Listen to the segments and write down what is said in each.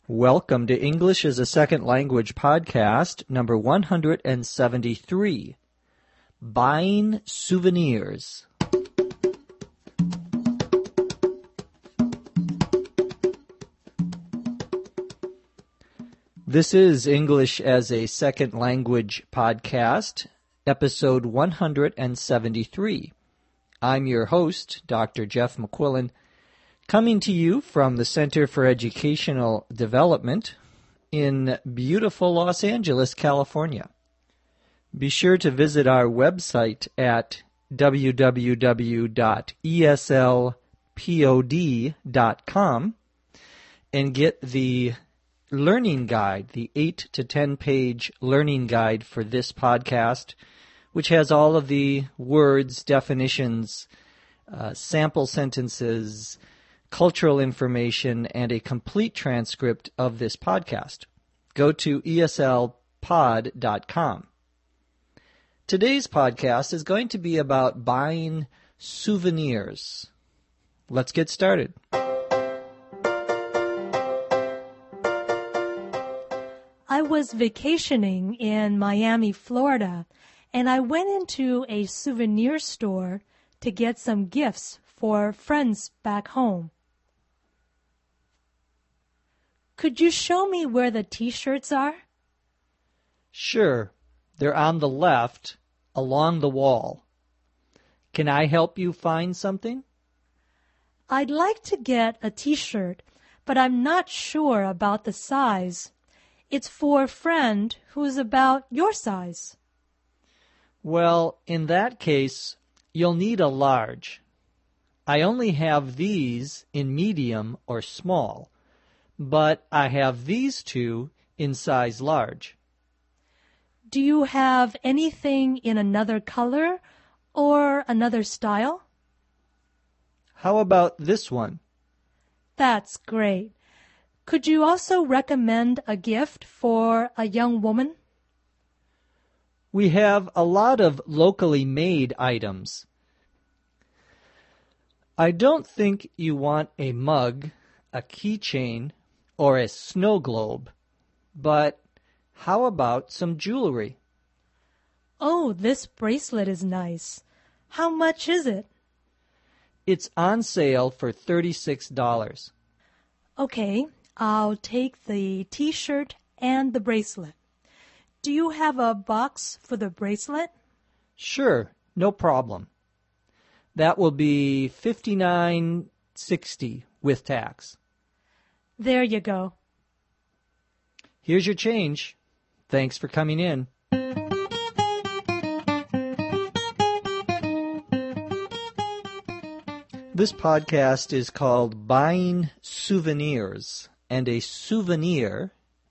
Welcome to English as a Second Language podcast, number 173, Buying Souvenirs. This is English as a Second Language podcast, episode 173. I'm your host, Dr. Jeff McQuillan, coming to you from the Center for Educational Development in beautiful Los Angeles, California. Be sure to visit our website at www.eslpod.com and get the learning guide, the 8 to 10 page learning guide for this podcast, which has all of the words, definitions, sample sentences, cultural information, and a complete transcript of this podcast. Go to eslpod.com. Today's podcast is going to be about buying souvenirs. Let's get started. I was vacationing in Miami, Florida, and I went into a souvenir store to get some gifts for friends back home. Could you show me where the t-shirts are? Sure. They're on the left, along the wall. Can I help you find something? I'd like to get a t-shirt, but I'm not sure about the size. It's for a friend who's about your size. Well, in that case, you'll need a large. I only have these in medium or small, but I have these two in size large. Do you have anything in another color or another style? How about this one? That's great. Could you also recommend a gift for a young woman? We have a lot of locally made items. I don't think you want a mug, a keychain, or a snow globe, but how about some jewelry? Oh, this bracelet is nice. How much is it? It's on sale for $36. Okay, I'll take the t-shirt and the bracelet. Do you have a box for the bracelet? Sure, no problem. That will be $59.60 with tax. There you go. Here's your change. Thanks for coming in. This podcast is called Buying Souvenirs, and a souvenir,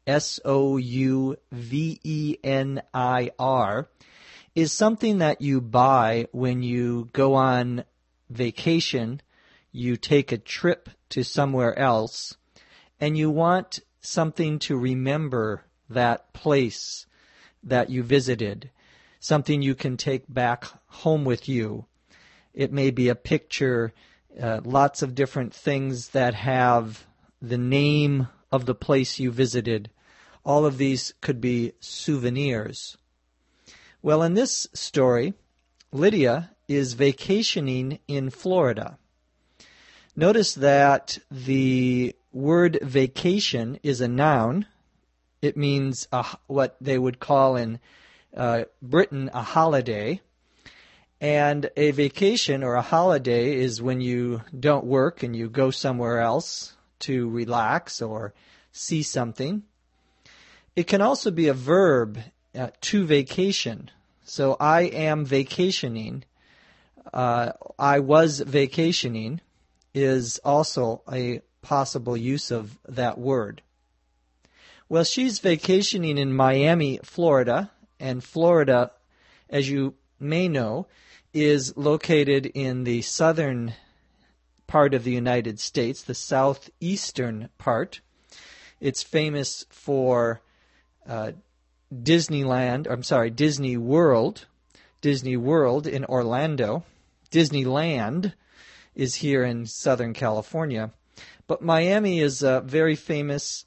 S-O-U-V-E-N-I-R, is something that you buy when you go on vacation, you take a trip to somewhere else, and you want something to remember that place that you visited, something you can take back home with you. It may be a picture, lots of different things that have the name of the place you visited. All of these could be souvenirs. Well, in this story, Lydia is vacationing in Florida. Notice that the word vacation is a noun. It means what they would call in Britain a holiday. And a vacation or a holiday is when you don't work and you go somewhere else to relax or see something. It can also be a verb, to vacation. So I am vacationing. I was vacationing is also a possible use of that word. Well, she's vacationing in Miami, Florida, and Florida, as you may know, is located in the southern part of the United States, the southeastern part. It's famous for Disney World in Orlando. Disneyland is here in Southern California. But Miami is very famous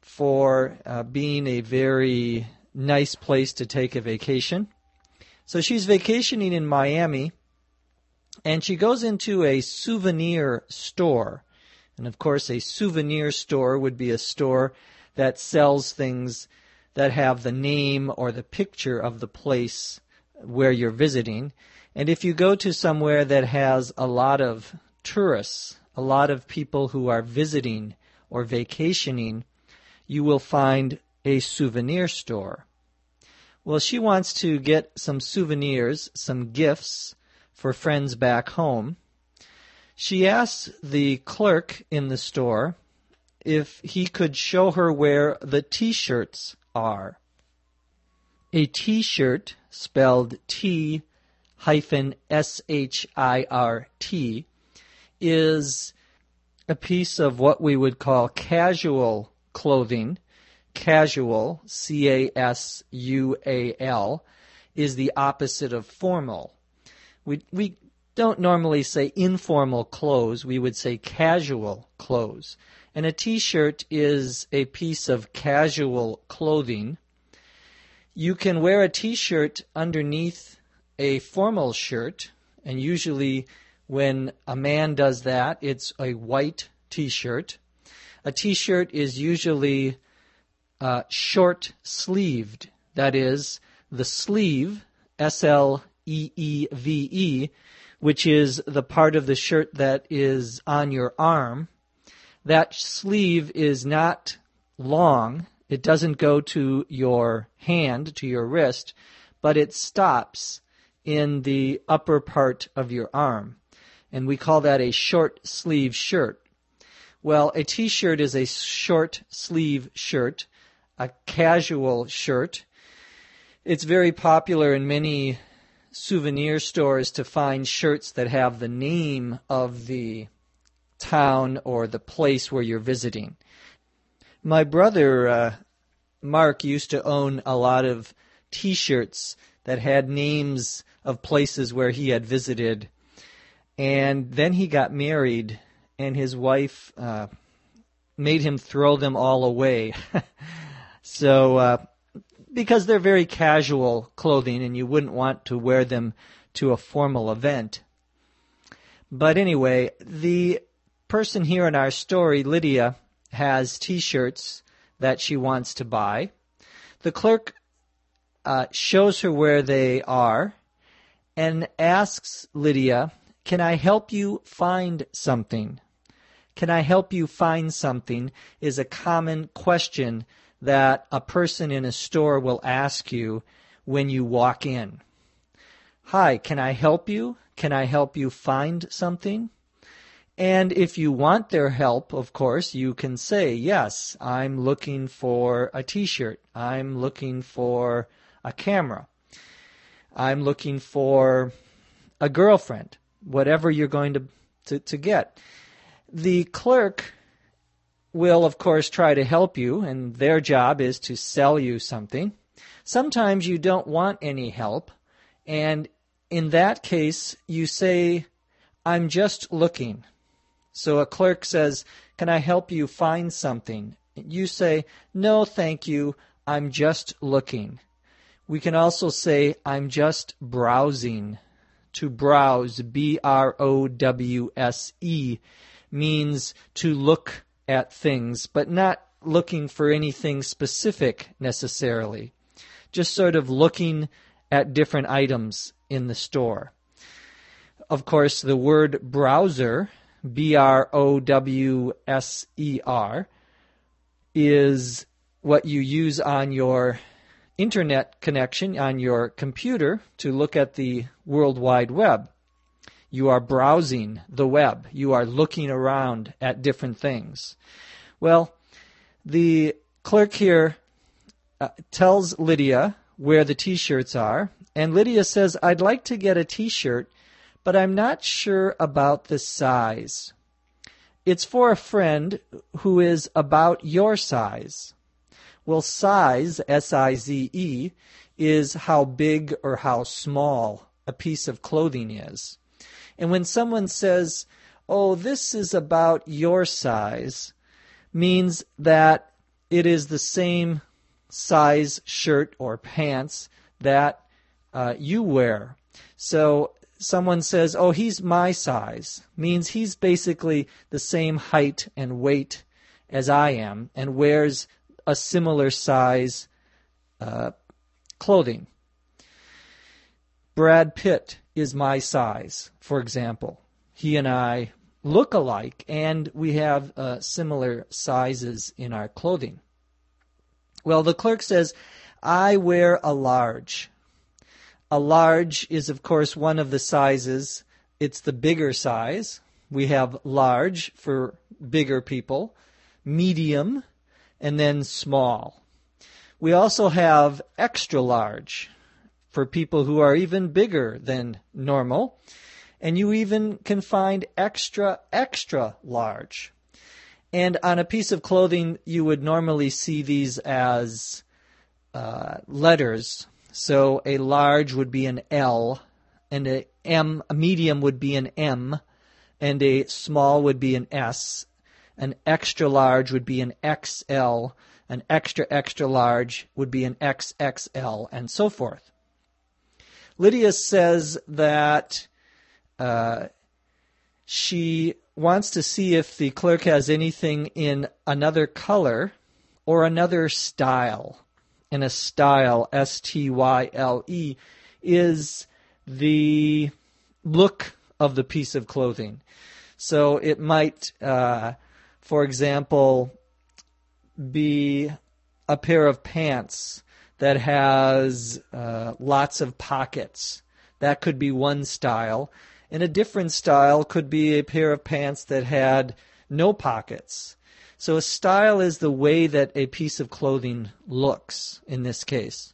for being a very nice place to take a vacation. So she's vacationing in Miami, and she goes into a souvenir store. And of course, a souvenir store would be a store that sells things that have the name or the picture of the place where you're visiting. And if you go to somewhere that has a lot of tourists, a lot of people who are visiting or vacationing, you will find a souvenir store. Well, she wants to get some souvenirs, some gifts for friends back home. She asks the clerk in the store if he could show her where the T-shirts are. A T-shirt, spelled T-S-H-I-R-T, is a piece of what we would call casual clothing. Casual, C-A-S-U-A-L, is the opposite of formal. We don't normally say informal clothes. We would say casual clothes. And a T-shirt is a piece of casual clothing. You can wear a T-shirt underneath a formal shirt, and usually when a man does that, it's a white T-shirt. A T-shirt is usually short-sleeved. That is, the sleeve, S-L-E-E-V-E, which is the part of the shirt that is on your arm. That sleeve is not long. It doesn't go to your hand, to your wrist, but it stops in the upper part of your arm. And we call that a short sleeve shirt. Well, a T-shirt is a short sleeve shirt, a casual shirt. It's very popular in many souvenir stores to find shirts that have the name of the town or the place where you're visiting. My brother, Mark, used to own a lot of T-shirts that had names of places where he had visited. And then he got married, and his wife made him throw them all away. So, because they're very casual clothing, and you wouldn't want to wear them to a formal event. But anyway, the person here in our story, Lydia, has T-shirts that she wants to buy. The clerk shows her where they are and asks Lydia, "Can I help you find something?" Can I help you find something is a common question that a person in a store will ask you when you walk in. Hi, can I help you? Can I help you find something? And if you want their help, of course, you can say, yes, I'm looking for a T-shirt. I'm looking for a camera. I'm looking for a girlfriend, whatever you're going to get. The clerk will, of course, try to help you, and their job is to sell you something. Sometimes you don't want any help, and in that case, you say, I'm just looking. So a clerk says, can I help you find something? You say, no, thank you, I'm just looking. We can also say, I'm just browsing. To browse, B-R-O-W-S-E, means to look at things, but not looking for anything specific necessarily. Just sort of looking at different items in the store. Of course, the word browser, B-R-O-W-S-E-R, is what you use on your internet connection, on your computer, to look at the World Wide Web. You are browsing the web. You are looking around at different things. Well, the clerk here tells Lydia where the T-shirts are, and Lydia says, I'd like to get a T-shirt, but I'm not sure about the size. It's for a friend who is about your size. Well, size, S-I-Z-E, is how big or how small a piece of clothing is. And when someone says, oh, this is about your size, means that it is the same size shirt or pants that you wear. So someone says, oh, he's my size, means he's basically the same height and weight as I am and wears a similar size clothing. Brad Pitt is my size, for example. He and I look alike, and we have similar sizes in our clothing. Well, the clerk says, I wear a large. A large is, of course, one of the sizes. It's the bigger size. We have large for bigger people, medium, and then small. We also have extra large for people who are even bigger than normal. And you even can find extra, extra large. And on a piece of clothing, you would normally see these as letters. So a large would be an L, and a medium would be an M, and a small would be an S. An extra large would be an XL. An extra, extra large would be an XXL, and so forth. Lydia says that she wants to see if the clerk has anything in another color or another style. And a style, S-T-Y-L-E, is the look of the piece of clothing. So it might, for example, be a pair of pants that has lots of pockets. That could be one style. And a different style could be a pair of pants that had no pockets. So a style is the way that a piece of clothing looks in this case.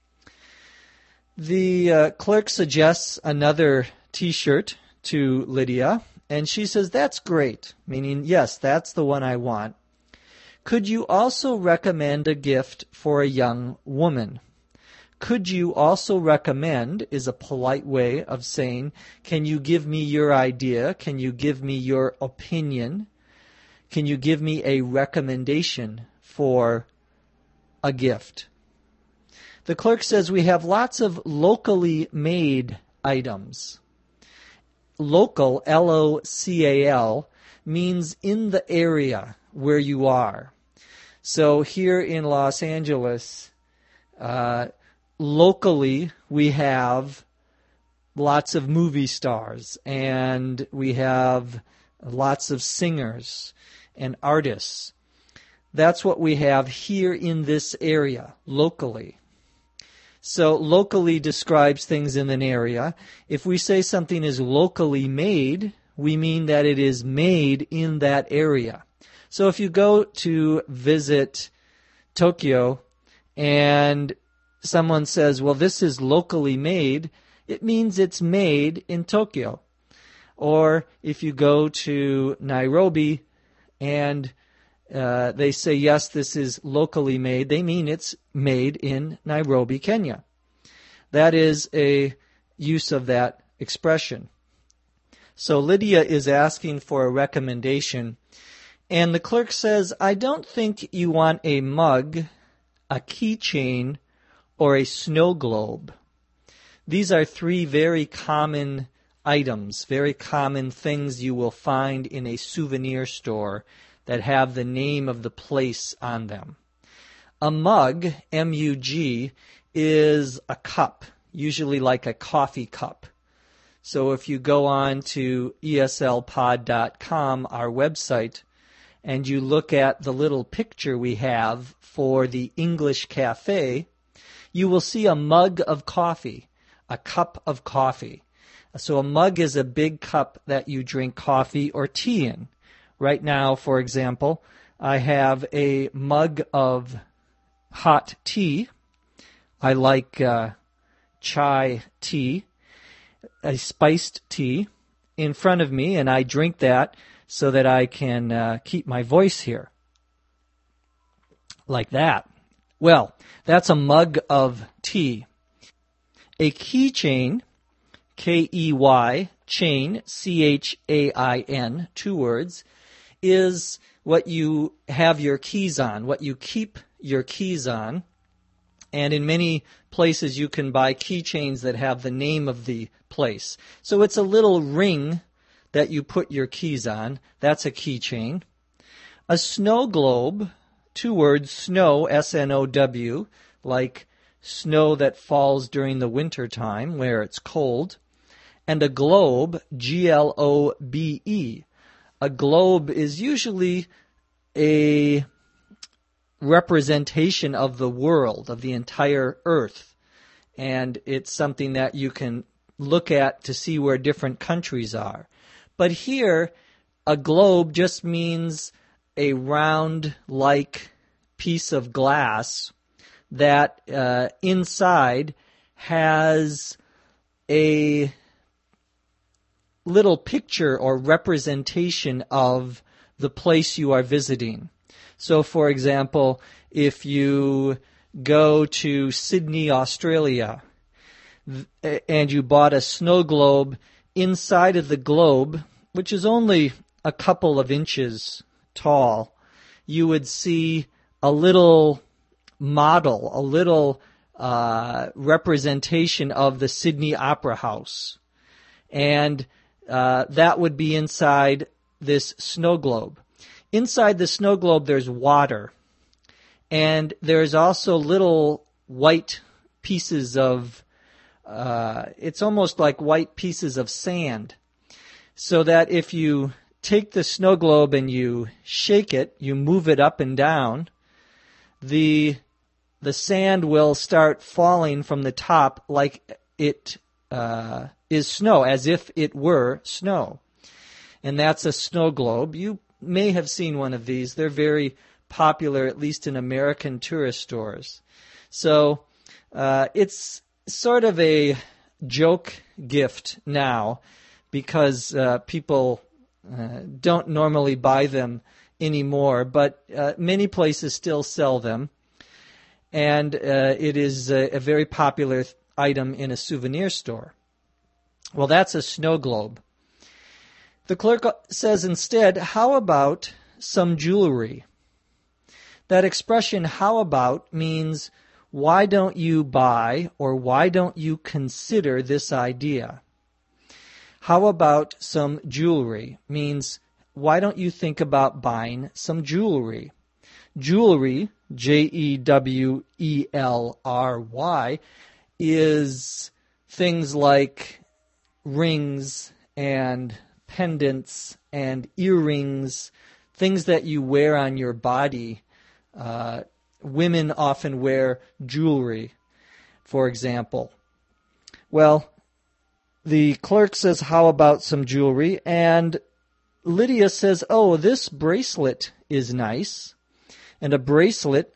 The clerk suggests another T-shirt to Lydia, and she says, that's great, meaning, yes, that's the one I want. Could you also recommend a gift for a young woman? Could you also recommend is a polite way of saying, can you give me your idea? Can you give me your opinion? Can you give me a recommendation for a gift? The clerk says we have lots of locally made items. Local, L-O-C-A-L, means in the area where you are. So here in Los Angeles, locally, we have lots of movie stars, and we have lots of singers and artists. That's what we have here in this area, locally. So locally describes things in an area. If we say something is locally made, we mean that it is made in that area. So if you go to visit Tokyo and someone says, well, this is locally made, it means it's made in Tokyo. Or if you go to Nairobi and they say, yes, this is locally made, they mean it's made in Nairobi, Kenya. That is a use of that expression. So Lydia is asking for a recommendation, and the clerk says, I don't think you want a mug, a keychain, or a snow globe. These are three very common items, very common things you will find in a souvenir store that have the name of the place on them. A mug, M-U-G, is a cup, usually like a coffee cup. So if you go on to eslpod.com, our website, and you look at the little picture we have for the English Cafe, you will see a mug of coffee, a cup of coffee. So a mug is a big cup that you drink coffee or tea in. Right now, for example, I have a mug of hot tea. I like chai tea, a spiced tea, in front of me, and I drink that so that I can keep my voice here. Like that. Well, that's a mug of tea. A keychain, K-E-Y, chain, C-H-A-I-N, 2 words, is what you have your keys on, what you keep your keys on. And in many places you can buy keychains that have the name of the place. So it's a little ring that you put your keys on. That's a keychain. A snow globe, 2 words, snow, S-N-O-W, like snow that falls during the winter time where it's cold. And a globe, G-L-O-B-E. A globe is usually a representation of the world, of the entire earth. And it's something that you can look at to see where different countries are. But here, a globe just means a round-like piece of glass that inside has a little picture or representation of the place you are visiting. So, for example, if you go to Sydney, Australia, and you bought a snow globe, inside of the globe, which is only a couple of inches tall, you would see a little model, a little representation of the Sydney Opera House. And that would be inside this snow globe. Inside the snow globe, there's water. And there's also little white pieces of, it's almost like white pieces of sand. So that if you take the snow globe and you shake it, you move it up and down, the sand will start falling from the top like it is snow, as if it were snow. And that's a snow globe. You may have seen one of these. They're very popular, at least in American tourist stores. So it's sort of a joke gift now because people don't normally buy them anymore, but many places still sell them. And it is a very popular item in a souvenir store. Well, that's a snow globe. The clerk says instead, how about some jewelry? That expression, how about, means why don't you buy or why don't you consider this idea? How about some jewelry means why don't you think about buying some jewelry? Jewelry, Jewelry, is things like rings and pendants and earrings, things that you wear on your body. Women often wear jewelry, for example. Well, the clerk says, how about some jewelry? And Lydia says, oh, this bracelet is nice. And a bracelet,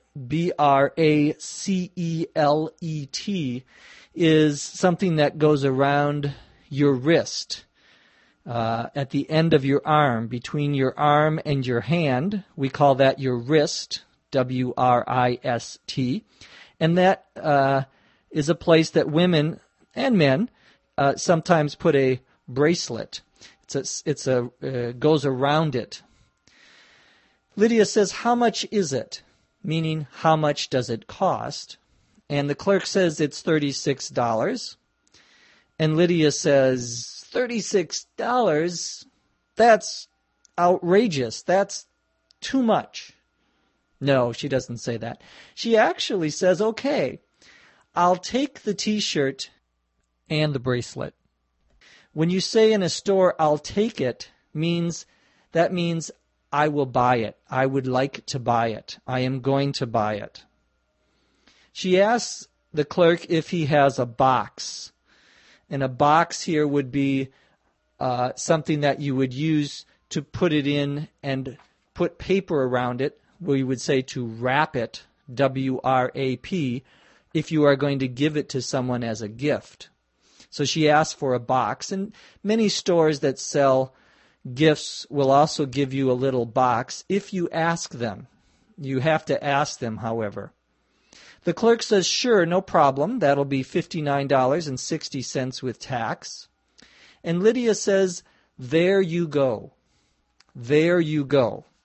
B-R-A-C-E-L-E-T, is something that goes around your wrist, at the end of your arm, between your arm and your hand. We call that your wrist, W-R-I-S-T. And that is a place that women and men sometimes put a bracelet. It's goes around it. Lydia says, how much is it? Meaning, how much does it cost? And the clerk says it's $36. And Lydia says, $36? That's outrageous. That's too much. No, she doesn't say that. She actually says, okay, I'll take the T-shirt and the bracelet. When you say in a store, I'll take it, that means I will buy it. I would like to buy it. I am going to buy it. She asks the clerk if he has a box. And a box here would be something that you would use to put it in and put paper around it. We would say to wrap it, W-R-A-P, if you are going to give it to someone as a gift. So she asked for a box, and many stores that sell gifts will also give you a little box if you ask them. You have to ask them, however. The clerk says, sure, no problem. That'll be $59.60 with tax. And Lydia says, there you go. There you go.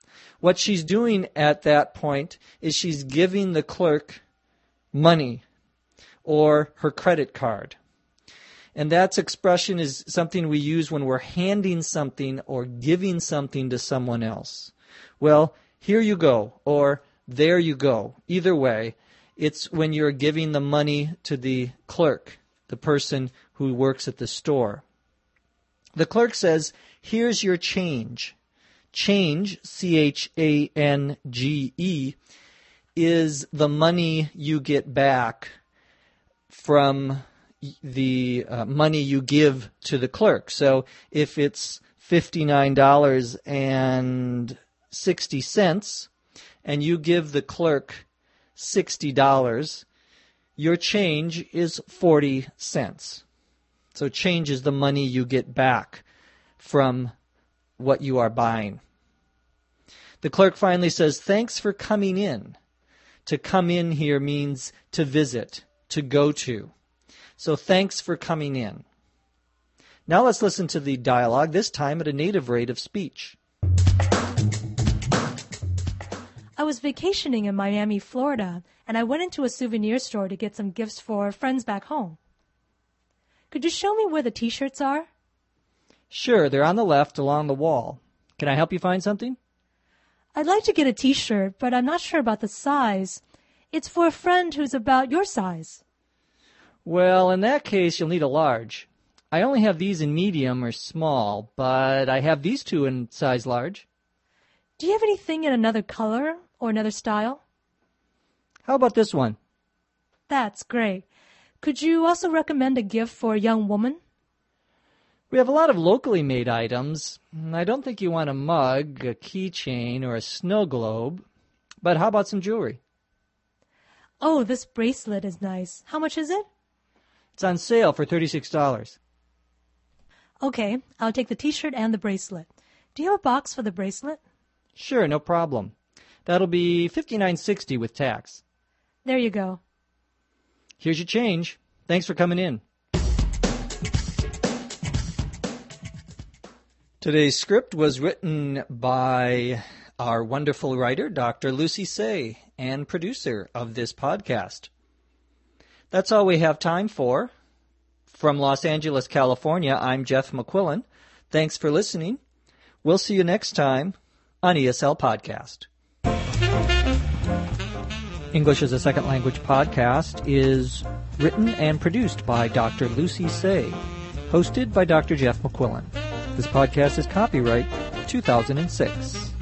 What she's doing at that point is she's giving the clerk money or her credit card. And that expression is something we use when we're handing something or giving something to someone else. Well, here you go, or there you go. Either way, it's when you're giving the money to the clerk, the person who works at the store. The clerk says, here's your change. Change, C-H-A-N-G-E, is the money you get back from the money you give to the clerk. So if it's $59.60 and you give the clerk $60, your change is 40 cents. So change is the money you get back from what you are buying. The clerk finally says, thanks for coming in. To come in here means to visit, to go to. So thanks for coming in. Now let's listen to the dialogue, this time at a native rate of speech. I was vacationing in Miami, Florida, and I went into a souvenir store to get some gifts for friends back home. Could you show me where the T-shirts are? Sure, they're on the left along the wall. Can I help you find something? I'd like to get a T-shirt, but I'm not sure about the size. It's for a friend who's about your size. Well, in that case, you'll need a large. I only have these in medium or small, but I have these two in size large. Do you have anything in another color or another style? How about this one? That's great. Could you also recommend a gift for a young woman? We have a lot of locally made items. I don't think you want a mug, a keychain, or a snow globe. But how about some jewelry? Oh, this bracelet is nice. How much is it? It's on sale for $36. Okay, I'll take the T-shirt and the bracelet. Do you have a box for the bracelet? Sure, no problem. That'll be $59.60 with tax. There you go. Here's your change. Thanks for coming in. Today's script was written by our wonderful writer, Dr. Lucy Say, and producer of this podcast. That's all we have time for. From Los Angeles, California, I'm Jeff McQuillan. Thanks for listening. We'll see you next time on ESL Podcast. English as a Second Language podcast is written and produced by Dr. Lucy Say, hosted by Dr. Jeff McQuillan. This podcast is copyright 2006.